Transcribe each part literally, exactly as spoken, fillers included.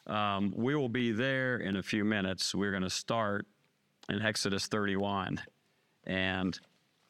Um, we will be there in a few minutes. We're going to start in Exodus thirty-one. And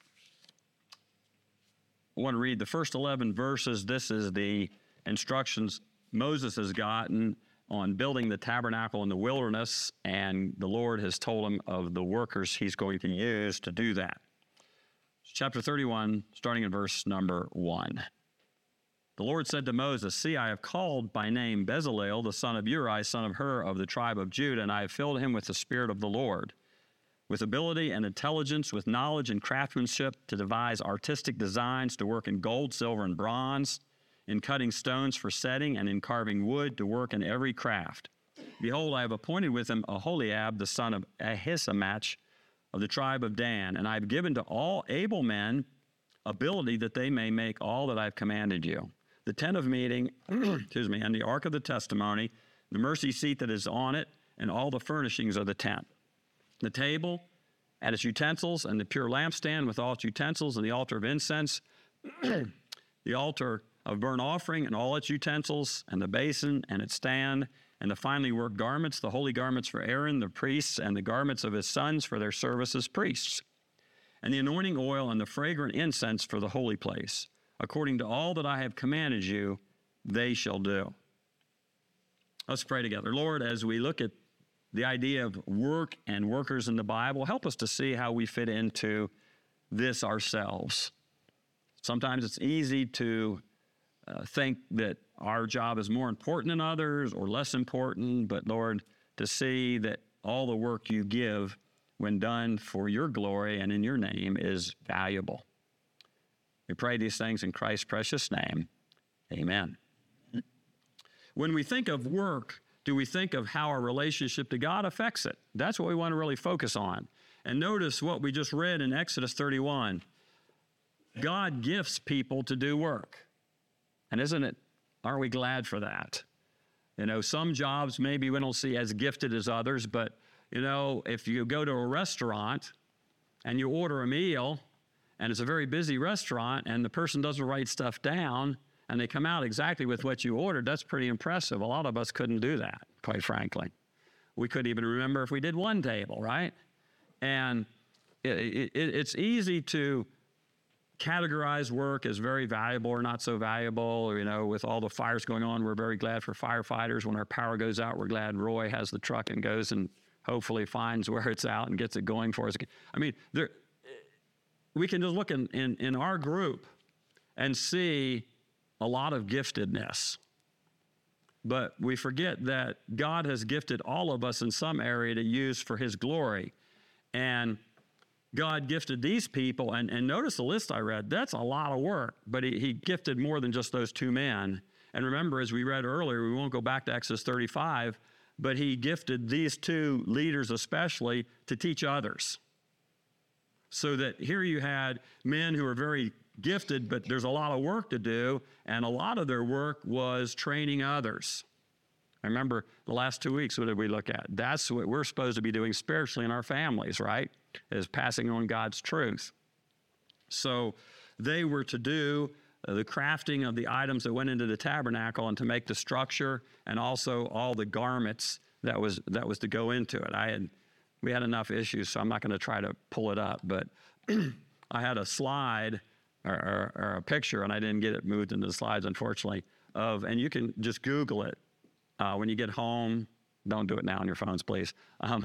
I want to read the first eleven verses. This is the instructions Moses has gotten on building the tabernacle in the wilderness, and the Lord has told him of the workers he's going to use to do that. Chapter thirty-one, starting in verse number one. The Lord said to Moses, "See, I have called by name Bezalel, the son of Uri, son of Hur, of the tribe of Judah, and I have filled him with the Spirit of the Lord, with ability and intelligence, with knowledge and craftsmanship, to devise artistic designs, to work in gold, silver, and bronze, in cutting stones for setting, and in carving wood, to work in every craft. Behold, I have appointed with him Aholiab, the son of Ahisamach, of the tribe of Dan, and I have given to all able men ability that they may make all that I have commanded you. The tent of meeting, excuse me, and the ark of the testimony, the mercy seat that is on it, and all the furnishings of the tent. The table and its utensils, and the pure lampstand with all its utensils, and the altar of incense, the altar of burnt offering and all its utensils, and the basin and its stand, and the finely worked garments, the holy garments for Aaron, the priests, and the garments of his sons for their service as priests, and the anointing oil and the fragrant incense for the holy place. According to all that I have commanded you, they shall do." Let's pray together. Lord, as we look at the idea of work and workers in the Bible, help us to see how we fit into this ourselves. Sometimes it's easy to uh, think that our job is more important than others or less important, but Lord, to see that all the work you give when done for your glory and in your name is valuable. We pray these things in Christ's precious name. Amen. When we think of work, do we think of how our relationship to God affects it? That's what we want to really focus on. And notice what we just read in Exodus thirty-one. God gifts people to do work. And isn't it, aren't we glad for that? You know, some jobs maybe we don't see as gifted as others, but, you know, if you go to a restaurant and you order a meal, and it's a very busy restaurant, and the person doesn't write stuff down, and they come out exactly with what you ordered, that's pretty impressive. A lot of us couldn't do that, quite frankly. We couldn't even remember if we did one table, right? And it, it, it's easy to categorize work as very valuable or not so valuable. Or, you know, with all the fires going on, we're very glad for firefighters. When our power goes out, we're glad Roy has the truck and goes and hopefully finds where it's out and gets it going for us. I mean, there... we can just look in, in, in our group and see a lot of giftedness. But we forget that God has gifted all of us in some area to use for his glory. And God gifted these people, and, and notice the list I read, that's a lot of work, but he, he gifted more than just those two men. And remember, as we read earlier, we won't go back to Exodus thirty-five, but he gifted these two leaders especially to teach others. So that here you had men who are very gifted, but there's a lot of work to do, and a lot of their work was training others. I remember the last two weeks, what did we look at? That's what we're supposed to be doing spiritually in our families, right? Is passing on God's truth. So they were to do uh, the crafting of the items that went into the tabernacle and to make the structure, and also all the garments that was that was to go into it. I had We had enough issues, so I'm not going to try to pull it up, but I had a slide or, or, or a picture, and I didn't get it moved into the slides, unfortunately, of, and you can just Google it uh, when you get home. Don't do it now on your phones, please. Um,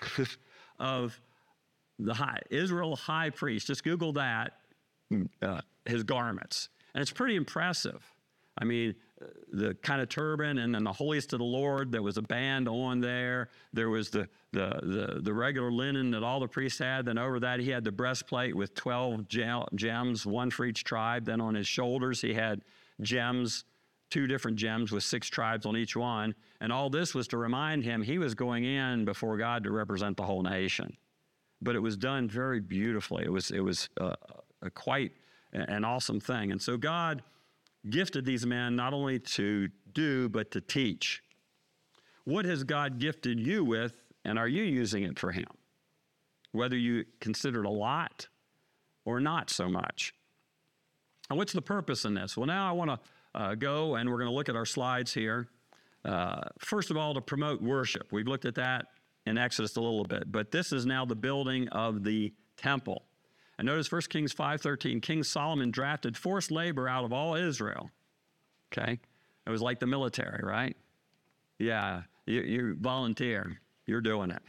of the high, Israel high priest. Just Google that, uh, his garments. And it's pretty impressive. I mean, the kind of turban, and then the holiest of the Lord, there was a band on there. There was the, the the the regular linen that all the priests had. Then over that, he had the breastplate with twelve gems, one for each tribe. Then on his shoulders, he had gems, two different gems with six tribes on each one. And all this was to remind him he was going in before God to represent the whole nation. But it was done very beautifully. It was, it was uh, a quite an awesome thing. And so God gifted these men not only to do, but to teach. What has God gifted you with, and are you using it for him? Whether you consider it a lot or not so much. And what's the purpose in this? Well, now I want to uh, go, and we're going to look at our slides here. Uh, first of all, to promote worship. We've looked at that in Exodus a little bit, but this is now the building of the temple. And notice First Kings five thirteen, King Solomon drafted forced labor out of all Israel. Okay? It was like the military, right? Yeah, you, you volunteer. You're doing it.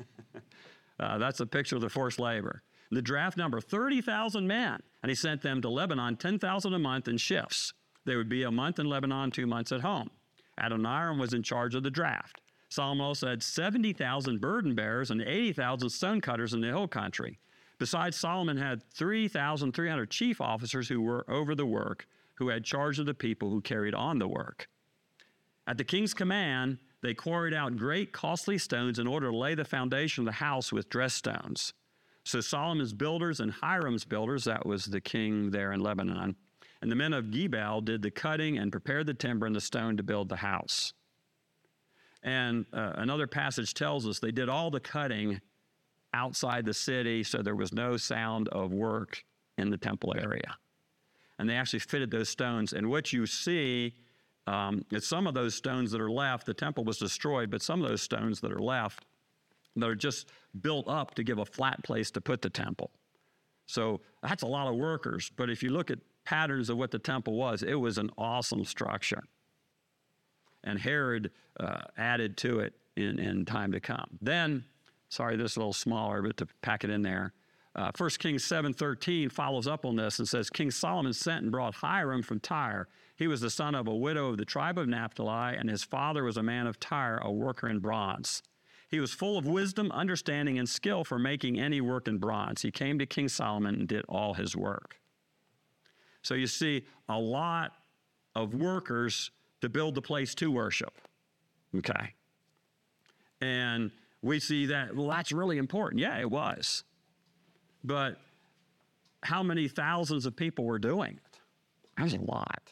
uh, that's a picture of the forced labor. The draft number, thirty thousand men, and he sent them to Lebanon, ten thousand a month in shifts. They would be a month in Lebanon, two months at home. Adoniram was in charge of the draft. Solomon also had seventy thousand burden bearers and eighty thousand stone cutters in the hill country. Besides, Solomon had three thousand three hundred chief officers who were over the work, who had charge of the people who carried on the work. At the king's command, they quarried out great costly stones in order to lay the foundation of the house with dressed stones. So Solomon's builders and Hiram's builders, that was the king there in Lebanon, and the men of Gebal did the cutting and prepared the timber and the stone to build the house. And uh, another passage tells us they did all the cutting outside the city, so there was no sound of work in the temple area. And they actually fitted those stones. And what you see um, is some of those stones that are left, the temple was destroyed, but some of those stones that are left, that are just built up to give a flat place to put the temple. So that's a lot of workers. But if you look at patterns of what the temple was, it was an awesome structure. And Herod uh, added to it in, in time to come. Then, sorry, this is a little smaller, but to pack it in there, uh, First Kings seven thirteen follows up on this and says, King Solomon sent and brought Hiram from Tyre. He was the son of a widow of the tribe of Naphtali, and his father was a man of Tyre, a worker in bronze. He was full of wisdom, understanding, and skill for making any work in bronze. He came to King Solomon and did all his work. So you see a lot of workers to build the place to worship. Okay. And we see that, well, that's really important. Yeah, it was. But how many thousands of people were doing it? That was a lot.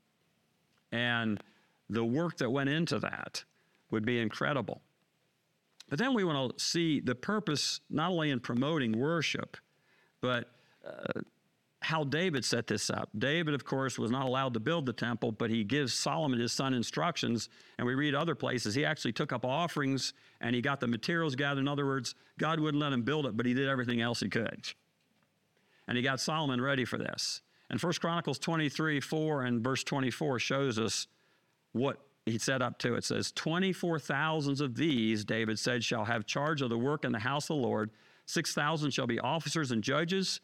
And the work that went into that would be incredible. But then we want to see the purpose not only in promoting worship, but uh, how David set this up. David, of course, was not allowed to build the temple, but he gives Solomon, his son, instructions. And we read other places, he actually took up offerings and he got the materials gathered. In other words, God wouldn't let him build it, but he did everything else he could. And he got Solomon ready for this. And First Chronicles twenty-three, four and verse twenty-four shows us what he set up to. It says, twenty-four thousands of these, David said, shall have charge of the work in the house of the Lord. six thousand shall be officers and judges.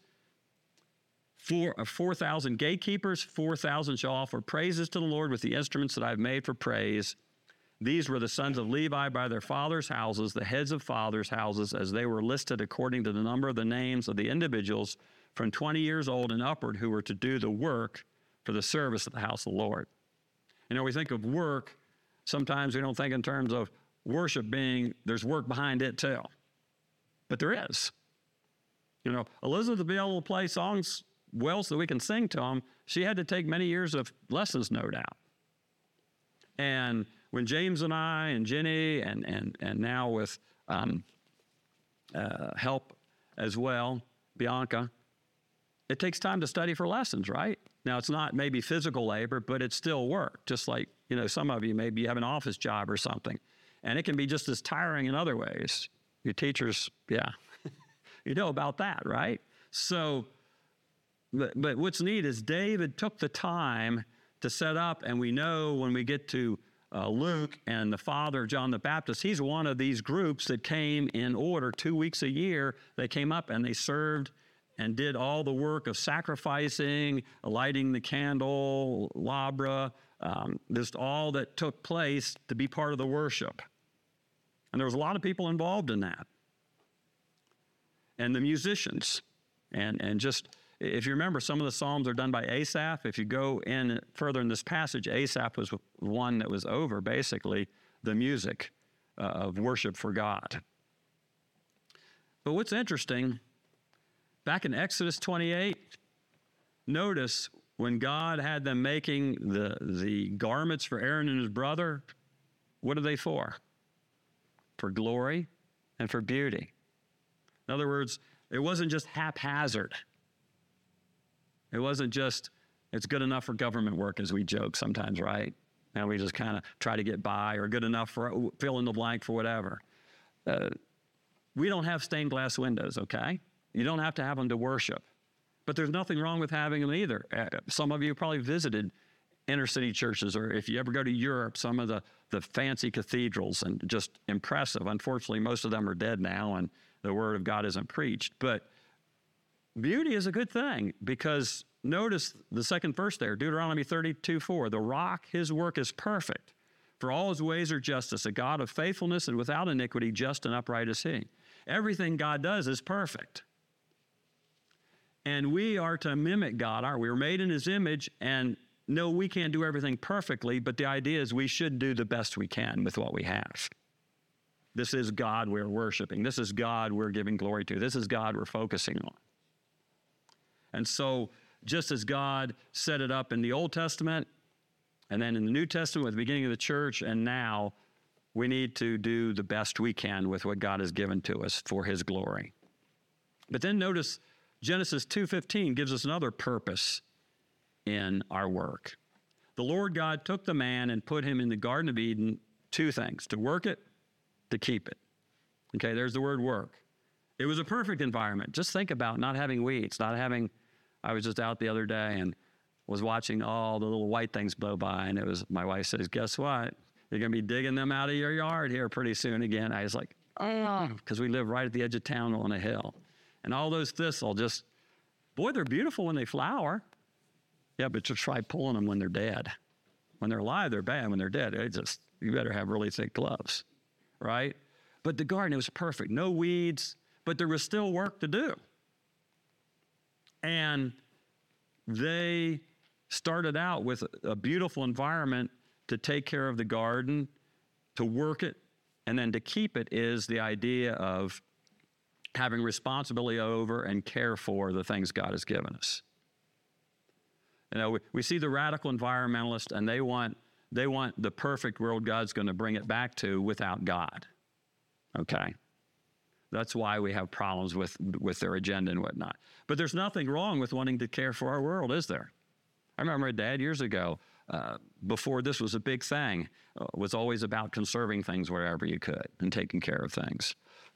Four, uh, four thousand gatekeepers, four thousand shall offer praises to the Lord with the instruments that I've made for praise. These were the sons of Levi by their fathers' houses, the heads of fathers' houses, as they were listed according to the number of the names of the individuals from twenty years old and upward who were to do the work for the service of the house of the Lord. You know, we think of work, sometimes we don't think in terms of worship being, there's work behind it too. But there is. You know, Elizabeth to be able to play songs well so that we can sing to them, she had to take many years of lessons, no doubt. And when James and I and Jenny and and and now with um, uh, help as well, Bianca, it takes time to study for lessons, right? Now, it's not maybe physical labor, but it's still work. Just like, you know, some of you, maybe you have an office job or something. And it can be just as tiring in other ways. Your teachers, yeah, you know about that, right? So, but, but what's neat is David took the time to set up, and we know when we get to uh, Luke and the father of John the Baptist, he's one of these groups that came in order two weeks a year. They came up and they served and did all the work of sacrificing, lighting the candle, labra, um, just all that took place to be part of the worship. And there was a lot of people involved in that. And the musicians. And, and just, if you remember, some of the psalms are done by Asaph. If you go in further in this passage, Asaph was one that was over, basically, the music uh, of worship for God. But what's interesting, back in Exodus twenty-eight, notice when God had them making the, the garments for Aaron and his brother, what are they for? For glory and for beauty. In other words, it wasn't just haphazard. It wasn't just, it's good enough for government work, as we joke sometimes, right? And we just kind of try to get by or good enough for fill in the blank for whatever. Uh, we don't have stained glass windows, okay? You don't have to have them to worship. But there's nothing wrong with having them either. Uh, some of you probably visited inner city churches, or if you ever go to Europe, some of the, the fancy cathedrals, and just impressive. Unfortunately, most of them are dead now, and the word of God isn't preached. But beauty is a good thing, because notice the second verse there, Deuteronomy thirty-two four, the rock, his work is perfect, for all his ways are justice, a God of faithfulness and without iniquity, just and upright is he. Everything God does is perfect. And we are to mimic God. We were made in his image, and no, we can't do everything perfectly, but the idea is we should do the best we can with what we have. This is God we're worshiping. This is God we're giving glory to. This is God we're focusing on. And so, just as God set it up in the Old Testament, and then in the New Testament with the beginning of the church, and now we need to do the best we can with what God has given to us for his glory. But then notice Genesis two fifteen gives us another purpose in our work. The Lord God took the man and put him in the Garden of Eden, two things, to work it, to keep it. Okay, there's the word work. It was a perfect environment. Just think about not having weeds, not having, I was just out the other day and was watching all the little white things blow by, and it was, my wife says, guess what? You're going to be digging them out of your yard here pretty soon again. I was like, oh, because we live right at the edge of town on a hill. And all those thistle just, boy, they're beautiful when they flower. Yeah, but just try pulling them when they're dead. When they're alive, they're bad. When they're dead, it just, you better have really thick gloves, right? But the garden, it was perfect. No weeds, but there was still work to do. And they started out with a beautiful environment to take care of the garden, to work it, and then to keep it is the idea of having responsibility over and care for the things God has given us. You know, we, we see the radical environmentalist, and they want they want the perfect world God's going to bring it back to without God. Okay? That's why we have problems with, with their agenda and whatnot. But there's nothing wrong with wanting to care for our world, is there? I remember my dad years ago, uh, before this was a big thing, uh, was always about conserving things wherever you could and taking care of things.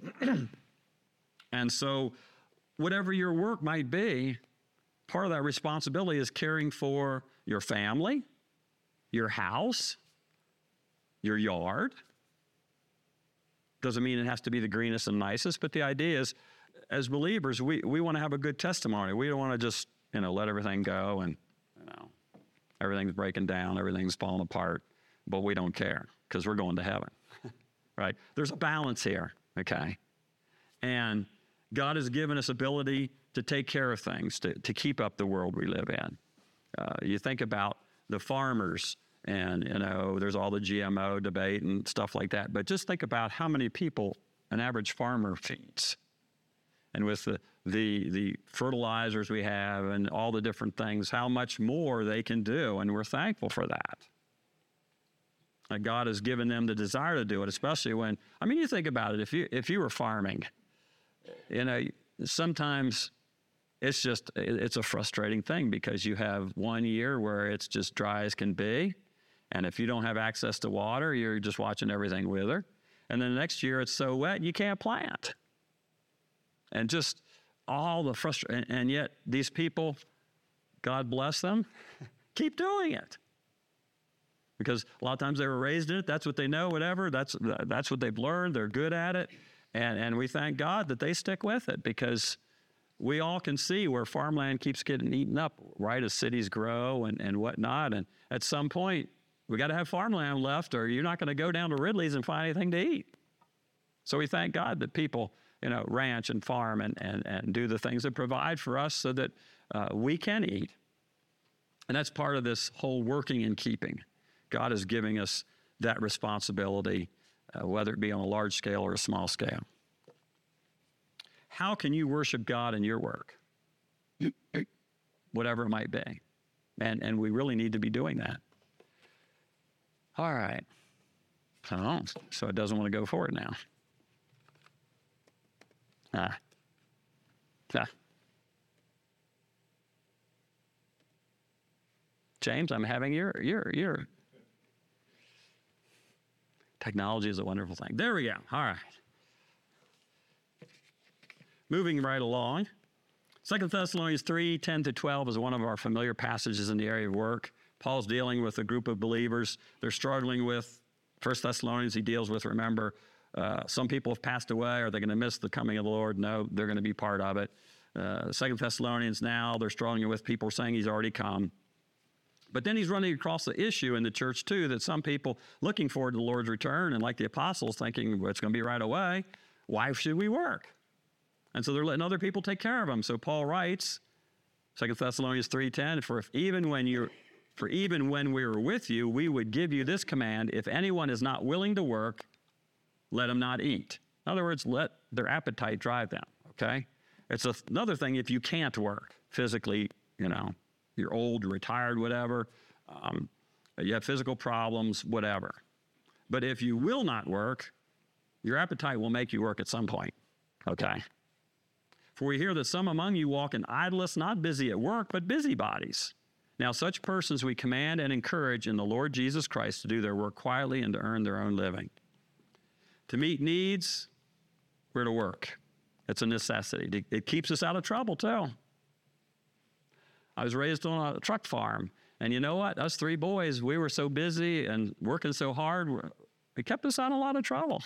And so whatever your work might be, part of that responsibility is caring for your family, your house, your yard. Doesn't mean it has to be the greenest and nicest, but the idea is, as believers, we, we want to have a good testimony. We don't want to just, you know, let everything go and, you know, everything's breaking down, everything's falling apart, but we don't care because we're going to heaven, right? There's a balance here, okay? And God has given us ability to take care of things, to, to keep up the world we live in. Uh, you think about the farmers, and, you know, there's all the G M O debate and stuff like that, but just think about how many people an average farmer feeds. And with the, the, the fertilizers we have and all the different things, how much more they can do, and we're thankful for that. Uh, God has given them the desire to do it, especially when, I mean, you think about it, if you, if you were farming, you know, sometimes it's just, it's a frustrating thing because you have one year where it's just dry as can be. And if you don't have access to water, you're just watching everything wither. And then the next year it's so wet, you can't plant. And just all the frustration. And, and yet these people, God bless them, keep doing it. Because a lot of times they were raised in it. That's what they know, whatever. That's, that's what they've learned. They're good at it. And, and we thank God that they stick with it, because we all can see where farmland keeps getting eaten up, right, as cities grow and, and whatnot. And at some point, we got to have farmland left, or you're not going to go down to Ridley's and find anything to eat. So we thank God that people, you know, ranch and farm and, and, and do the things that provide for us so that uh, we can eat. And that's part of this whole working and keeping. God is giving us that responsibility, uh, whether it be on a large scale or a small scale. How can you worship God in your work? Whatever it might be. And, and we really need to be doing that. All right. Oh, so it doesn't want to go forward now. Ah. Ah. James, I'm having your, your, your, Technology is a wonderful thing. There we go. All right. Moving right along. Second Thessalonians three, ten to twelve is one of our familiar passages in the area of work. Paul's dealing with a group of believers. They're struggling with First Thessalonians. He deals with, remember, uh, some people have passed away. Are they going to miss the coming of the Lord? No, they're going to be part of it. Uh, Second Thessalonians now, they're struggling with people saying he's already come. But then he's running across the issue in the church, too, that some people looking forward to the Lord's return and like the apostles thinking, well, it's going to be right away. Why should we work? And so they're letting other people take care of them. So Paul writes, Second Thessalonians three ten, for if even when you're For even when we were with you, we would give you this command: if anyone is not willing to work, let him not eat. In other words, let their appetite drive them, okay? It's a, another thing if you can't work physically, you know, you're old, you're retired, whatever, um, you have physical problems, whatever. But if you will not work, your appetite will make you work at some point, okay? For we hear that some among you walk in idleness, not busy at work, but busybodies. Now, such persons we command and encourage in the Lord Jesus Christ to do their work quietly and to earn their own living. To meet needs, we're to work. It's a necessity. It keeps us out of trouble, too. I was raised on a truck farm, and you know what? Us three boys, we were so busy and working so hard, it kept us out of a lot of trouble.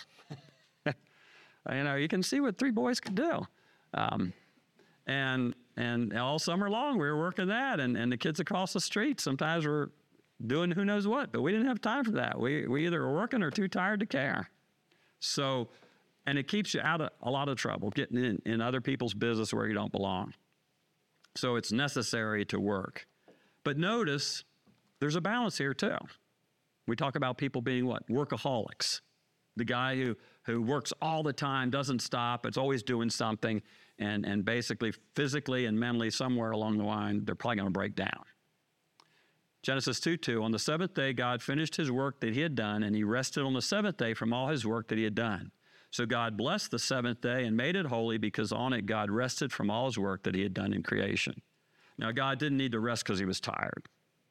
You know, you can see what three boys could do. Um, and and all summer long, we were working that, and, and the kids across the street sometimes were doing who knows what, but we didn't have time for that. We, we either were working or too tired to care. So, and it keeps you out of a lot of trouble, getting in, in other people's business where you don't belong. So it's necessary to work. But notice, there's a balance here too. We talk about people being what? Workaholics. The guy who, who works all the time, doesn't stop, it's always doing something, and, and basically physically and mentally somewhere along the line, they're probably going to break down. Genesis two two, on the seventh day, God finished his work that he had done, and he rested on the seventh day from all his work that he had done. So God blessed the seventh day and made it holy, because on it God rested from all his work that he had done in creation. Now, God didn't need to rest because he was tired.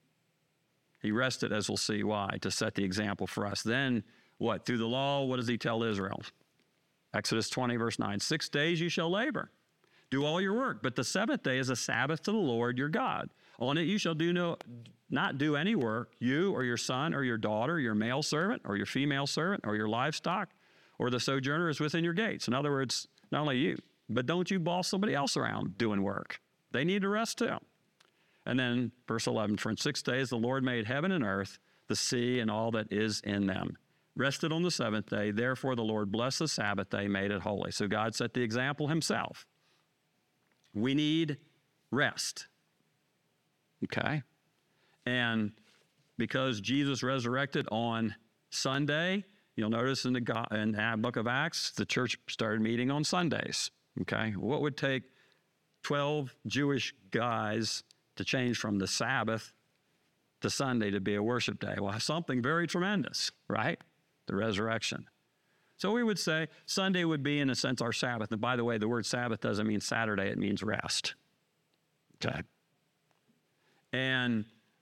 He rested, as we'll see why, to set the example for us. Then, what? Through the law, what does he tell Israel? Exodus twenty, verse nine, six days you shall labor, do all your work, but the seventh day is a Sabbath to the Lord your God. On it you shall do no, not do any work, you or your son or your daughter, your male servant or your female servant or your livestock, or the sojourner is within your gates. In other words, not only you, but don't you boss somebody else around doing work. They need to rest too. And then verse eleven, for in six days the Lord made heaven and earth, the sea and all that is in them. Rested on the seventh day, therefore the Lord blessed the Sabbath day, made it holy. So God set the example himself. We need rest, okay? And because Jesus resurrected on Sunday, you'll notice in the, God, in the book of Acts, the church started meeting on Sundays, okay? What would take twelve Jewish guys to change from the Sabbath to Sunday to be a worship day? Well, something very tremendous, right? The resurrection. So we would say Sunday would be, in a sense, our Sabbath. And by the way, the word Sabbath doesn't mean Saturday, it means rest. Okay. And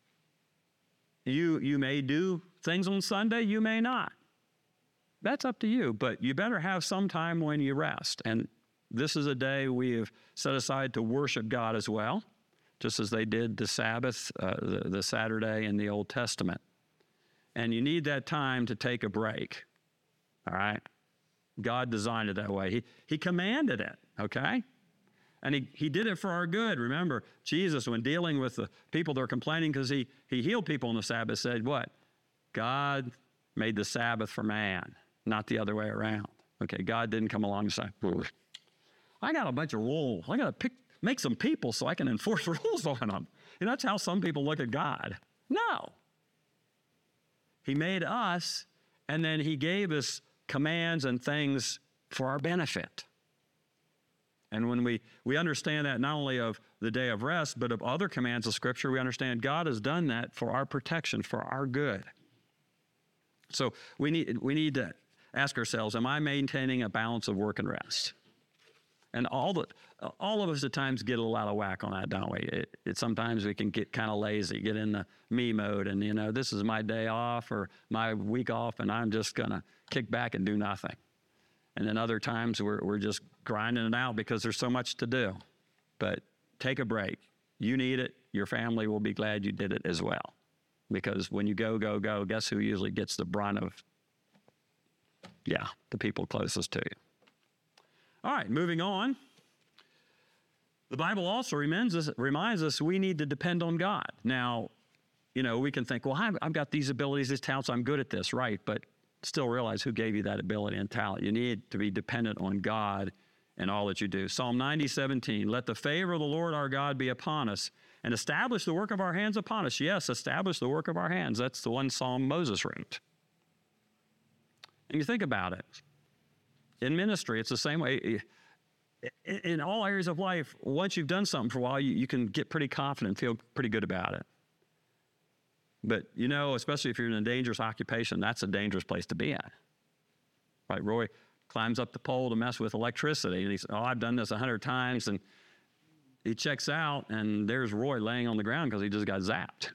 you, you may do things on Sunday, you may not. That's up to you, but you better have some time when you rest. And this is a day we have set aside to worship God as well, just as they did the Sabbath, uh, the, the Saturday in the Old Testament. And you need that time to take a break, all right? God designed it that way. He, he commanded it, okay? And he, he did it for our good. Remember, Jesus, when dealing with the people that are complaining because he, he healed people on the Sabbath, said what? God made the Sabbath for man, not the other way around. Okay, God didn't come along and say, I got a bunch of rules. I got to pick, make some people so I can enforce rules on them. And that's how some people look at God. No. He made us, and then he gave us commands and things for our benefit. And when we, we understand that not only of the day of rest, but of other commands of Scripture, we understand God has done that for our protection, for our good. So we need, we need to ask ourselves, am I maintaining a balance of work and rest? And all the, all of us at times get a little out of whack on that, don't we? It, it sometimes we can get kind of lazy, get in the me mode, and you know, this is my day off or my week off, and I'm just gonna kick back and do nothing. And then other times we're we're just grinding it out because there's so much to do. But take a break. You need it. Your family will be glad you did it as well. Because when you go, go, go, guess who usually gets the brunt of, yeah, the people closest to you. All right, moving on. The Bible also reminds us, reminds us we need to depend on God. Now, you know, we can think, well, I've, I've got these abilities, these talents, I'm good at this, right? But still realize who gave you that ability and talent. You need to be dependent on God in all that you do. Psalm ninety, seventeen, let the favor of the Lord our God be upon us and establish the work of our hands upon us. Yes, establish the work of our hands. That's the one Psalm Moses wrote. And you think about it. In ministry, it's the same way. In all areas of life, once you've done something for a while, you, you can get pretty confident, feel pretty good about it. But, you know, especially if you're in a dangerous occupation, that's a dangerous place to be at. Right? Roy climbs up the pole to mess with electricity, and he says, oh, I've done this a hundred times, and he checks out, and there's Roy laying on the ground because he just got zapped.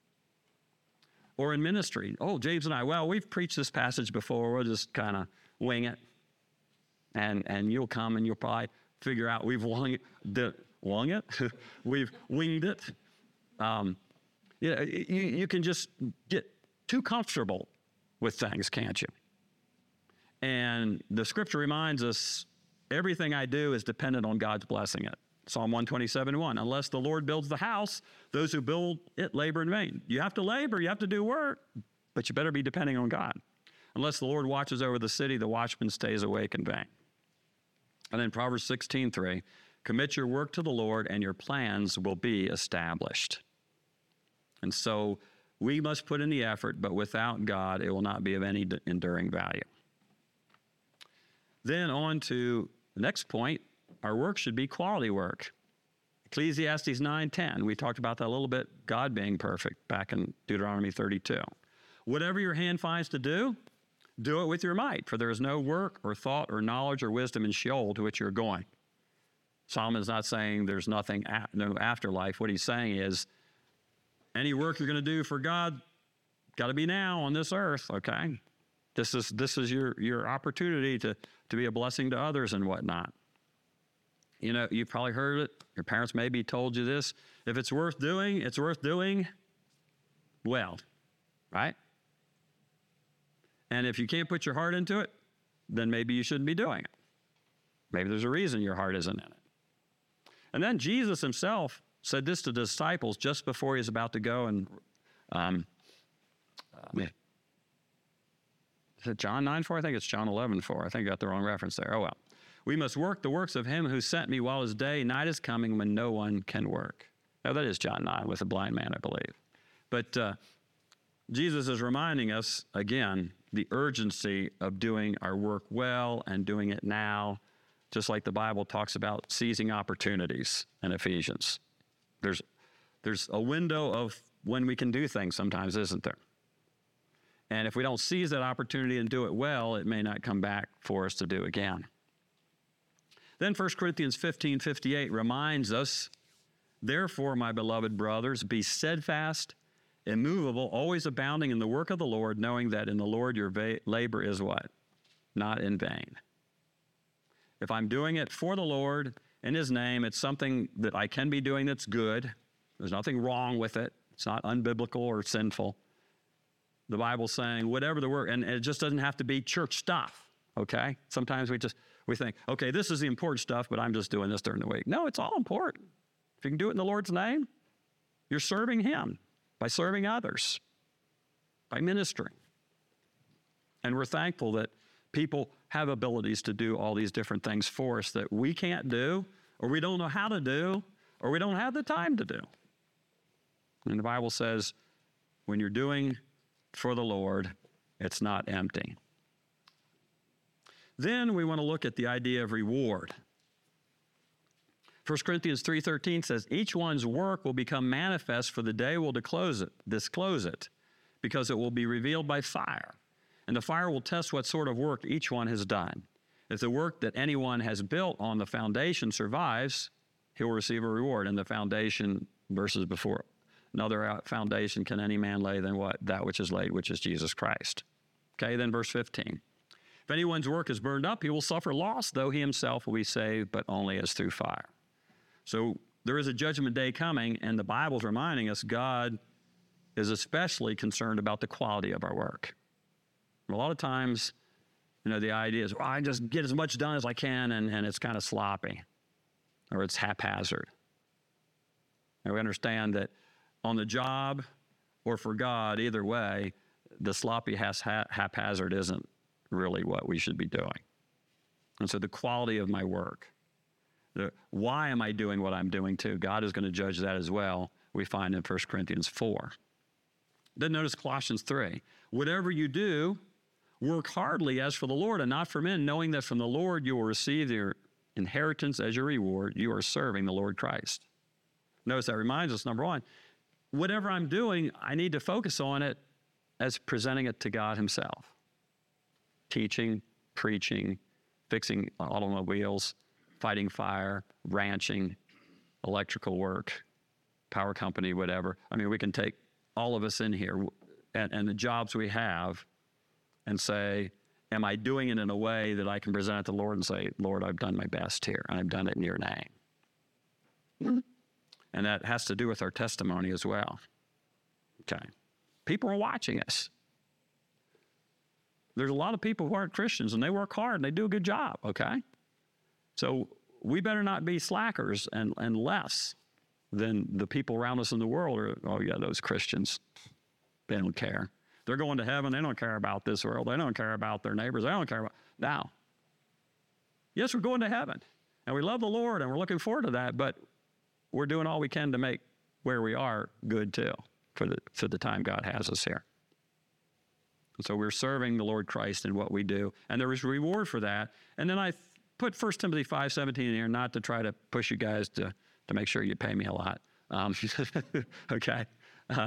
Or in ministry, oh, James and I, well, we've preached this passage before, we'll just kind of wing it. And and you'll come and you'll probably figure out we've wung it, wung it? We've winged it. Um, you, know, you, you can just get too comfortable with things, can't you? And the scripture reminds us, everything I do is dependent on God's blessing it. Psalm one twenty-seven, one, unless the Lord builds the house, those who build it labor in vain. You have to labor, you have to do work, but you better be depending on God. Unless the Lord watches over the city, the watchman stays awake in vain. And then Proverbs sixteen, three, commit your work to the Lord and your plans will be established. And so we must put in the effort, but without God, it will not be of any enduring value. Then on to the next point, our work should be quality work. Ecclesiastes nine ten, we talked about that a little bit, God being perfect, back in Deuteronomy thirty-two. Whatever your hand finds to do, do it with your might, for there is no work or thought or knowledge or wisdom in Sheol to which you're going. Solomon is not saying there's nothing, no afterlife. What he's saying is, any work you're going to do for God, got to be now on this earth, okay? This is this is your, your opportunity to, to be a blessing to others and whatnot. You know, you've probably heard it. Your parents maybe told you this. If it's worth doing, it's worth doing well, right? And if you can't put your heart into it, then maybe you shouldn't be doing it. Maybe there's a reason your heart isn't in it. And then Jesus himself said this to the disciples just before he was about to go and, um, uh, is it John nine four? I think it's John eleven four. I think I got the wrong reference there. Oh, well. We must work the works of him who sent me while his day, night is coming when no one can work. Now, that is John nine with the blind man, I believe. But uh, Jesus is reminding us, again, the urgency of doing our work well and doing it now, just like the Bible talks about seizing opportunities in Ephesians. There's, there's a window of when we can do things sometimes, isn't there? And if we don't seize that opportunity and do it well, it may not come back for us to do again. Then First Corinthians fifteen fifty-eight reminds us, therefore, my beloved brothers, be steadfast, immovable, always abounding in the work of the Lord, knowing that in the Lord your va- labor is what? Not in vain. If I'm doing it for the Lord, in his name, it's something that I can be doing that's good. There's nothing wrong with it. It's not unbiblical or sinful. The Bible's saying whatever the work, and it just doesn't have to be church stuff, okay? Sometimes we just, we think, okay, this is the important stuff, but I'm just doing this during the week. No, it's all important. If you can do it in the Lord's name, you're serving him by serving others, by ministering. And we're thankful that people have abilities to do all these different things for us that we can't do, or we don't know how to do, or we don't have the time to do. And the Bible says, when you're doing for the Lord, it's not empty. Then we want to look at the idea of reward. First Corinthians three thirteen says, each one's work will become manifest, for the day will disclose it, disclose it, because it will be revealed by fire. And the fire will test what sort of work each one has done. If the work that anyone has built on the foundation survives, he'll receive a reward. And the foundation, verses before, another foundation can any man lay than what? That which is laid, which is Jesus Christ. Okay, then verse fifteen. If anyone's work is burned up, he will suffer loss, though he himself will be saved, but only as through fire. So there is a judgment day coming, and the Bible's reminding us God is especially concerned about the quality of our work. A lot of times, you know, the idea is, well, I just get as much done as I can, and, and it's kind of sloppy, or it's haphazard. And we understand that on the job or for God, either way, the sloppy haphazard isn't really what we should be doing. And so the quality of my work, the, why am I doing what I'm doing too? God is going to judge that as well, we find in First Corinthians four. Then notice Colossians three. Whatever you do, work heartily as for the Lord and not for men, knowing that from the Lord you will receive your inheritance as your reward. You are serving the Lord Christ. Notice that reminds us, number one, whatever I'm doing, I need to focus on it as presenting it to God himself. Teaching, preaching, fixing automobiles, fighting fire, ranching, electrical work, power company, whatever. I mean, we can take all of us in here and, and the jobs we have and say, am I doing it in a way that I can present it to the Lord and say, Lord, I've done my best here, and I've done it in your name. And that has to do with our testimony as well. Okay. People are watching us. There's a lot of people who aren't Christians, and they work hard, and they do a good job, okay? So we better not be slackers and, and less than the people around us in the world are, oh, yeah, those Christians, they don't care. They're going to heaven. They don't care about this world. They don't care about their neighbors. They don't care about... Now, yes, we're going to heaven, and we love the Lord, and we're looking forward to that, but we're doing all we can to make where we are good, too, for the, for the time God has us here. So we're serving the Lord Christ in what we do, and there is reward for that. And then I th- put First Timothy five seventeen in here, not to try to push you guys to, to make sure you pay me a lot. Um, okay? Uh,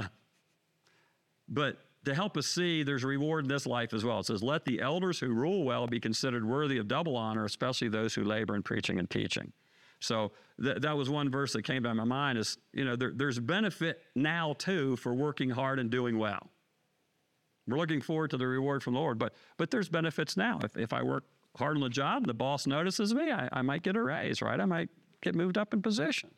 but to help us see there's a reward in this life as well. It says, let the elders who rule well be considered worthy of double honor, especially those who labor in preaching and teaching. So th- that was one verse that came to my mind is, you know, there, there's benefit now, too, for working hard and doing well. We're looking forward to the reward from the Lord, but but there's benefits now. If if I work hard on the job and the boss notices me, I, I might get a raise, right? I might get moved up in position.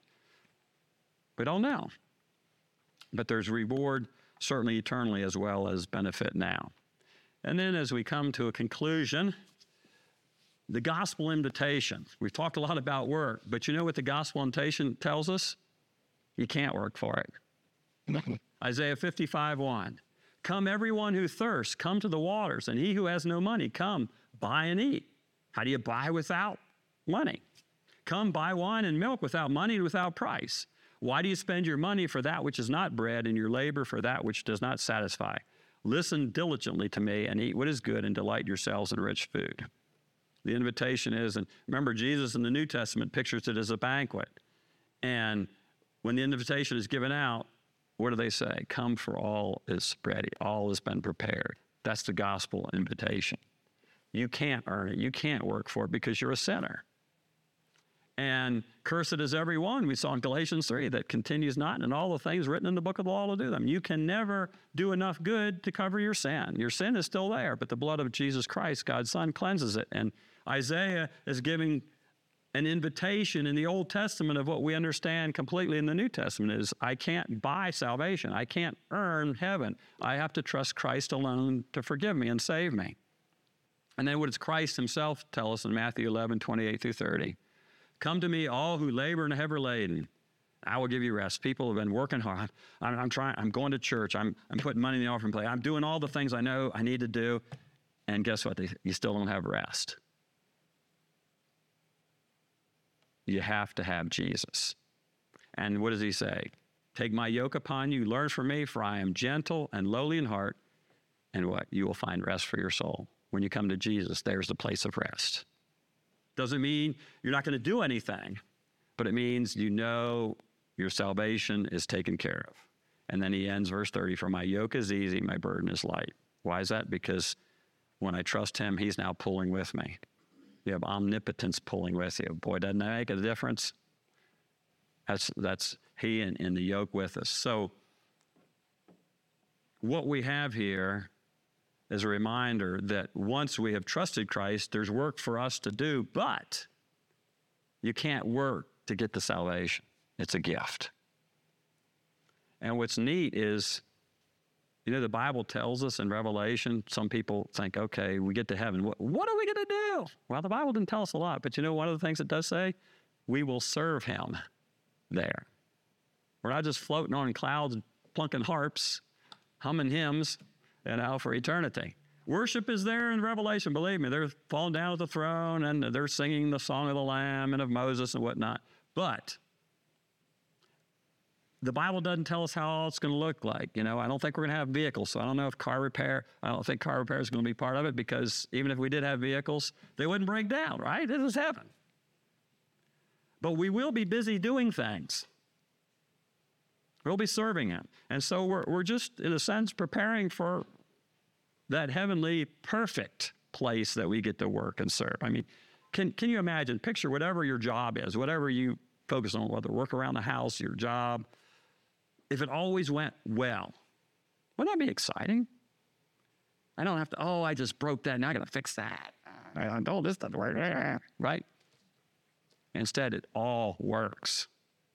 We don't know. But there's reward certainly eternally as well as benefit now. And then as we come to a conclusion, the gospel invitation. We've talked a lot about work, but you know what the gospel invitation tells us? You can't work for it. Isaiah fifty-five one. Come everyone who thirsts, come to the waters, and he who has no money, come, buy and eat. How do you buy without money? Come buy wine and milk without money and without price. Why do you spend your money for that which is not bread and your labor for that which does not satisfy? Listen diligently to me and eat what is good and delight yourselves in rich food. The invitation is, and remember Jesus in the New Testament pictures it as a banquet. And when the invitation is given out, what do they say? Come for all is ready. All has been prepared. That's the gospel invitation. You can't earn it. You can't work for it because you're a sinner. And cursed is everyone, we saw in Galatians three, that continues not in all the things written in the book of the law to do them. You can never do enough good to cover your sin. Your sin is still there, but the blood of Jesus Christ, God's Son, cleanses it. And Isaiah is giving an invitation in the Old Testament of what we understand completely in the New Testament is, I can't buy salvation. I can't earn heaven. I have to trust Christ alone to forgive me and save me. And then what does Christ himself tell us in Matthew eleven, twenty-eight through thirty? Come to me, all who labor and are heavy laden. I will give you rest. People have been working hard. I'm, I'm trying, I'm going to church. I'm, I'm putting money in the offering plate. I'm doing all the things I know I need to do. And guess what? They, you still don't have rest. You have to have Jesus. And what does he say? Take my yoke upon you, learn from me, for I am gentle and lowly in heart. And what? You will find rest for your soul. When you come to Jesus, there's the place of rest. Doesn't mean you're not going to do anything, but it means you know your salvation is taken care of. And then he ends verse thirty, for my yoke is easy, my burden is light. Why is that? Because when I trust him, he's now pulling with me. You have omnipotence pulling with you. Boy, doesn't that make a difference? That's, that's he in, in the yoke with us. So what we have here is a reminder that once we have trusted Christ, there's work for us to do, but you can't work to get the salvation. It's a gift. And what's neat is, you know, the Bible tells us in Revelation, some people think, okay, we get to heaven. What, what are we going to do? Well, the Bible didn't tell us a lot, but you know, one of the things it does say, we will serve him there. We're not just floating on clouds, plunking harps, humming hymns, you know, for eternity. Worship is there in Revelation, believe me. They're falling down at the throne and they're singing the song of the Lamb and of Moses and whatnot. But the Bible doesn't tell us how all it's going to look like. You know, I don't think we're going to have vehicles, so I don't know if car repair, I don't think car repair is going to be part of it, because even if we did have vehicles, they wouldn't break down, right? This is heaven. But we will be busy doing things. We'll be serving him. And so we're, we're just, in a sense, preparing for that heavenly, perfect place that we get to work and serve. I mean, can, can you imagine, picture whatever your job is, whatever you focus on, whether work around the house, your job, if it always went well, wouldn't that be exciting? I don't have to, oh, I just broke that, now I got to fix that. I told this doesn't work, right? Instead, it all works.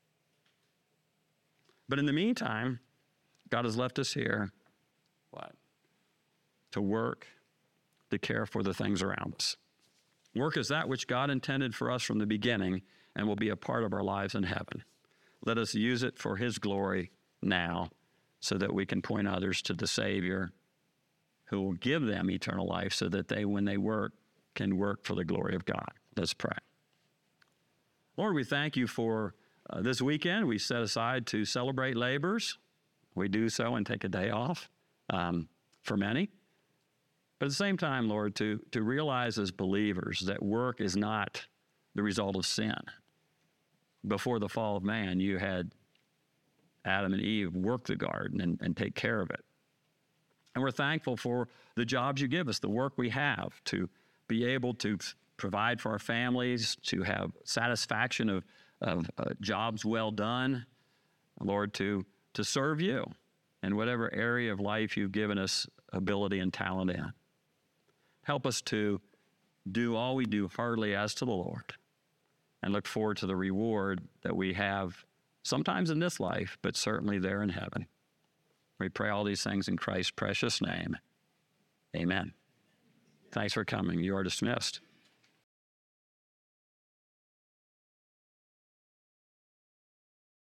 But in the meantime, God has left us here, what? To work, to care for the things around us. Work is that which God intended for us from the beginning and will be a part of our lives in heaven. Let us use it for his glory now, so that we can point others to the Savior who will give them eternal life, so that they, when they work, can work for the glory of God. Let's pray. Lord, we thank you for uh, this weekend we set aside to celebrate labors. We do so and take a day off um, for many. But at the same time, Lord, to, to realize as believers that work is not the result of sin. Before the fall of man, you had Adam and Eve work the garden and, and take care of it. And we're thankful for the jobs you give us, the work we have to be able to provide for our families, to have satisfaction of, of uh, jobs well done, Lord, to, to serve you in whatever area of life you've given us ability and talent in. Help us to do all we do heartily as to the Lord, and look forward to the reward that we have sometimes in this life, but certainly there in heaven. We pray all these things in Christ's precious name. Amen. Thanks for coming. You are dismissed.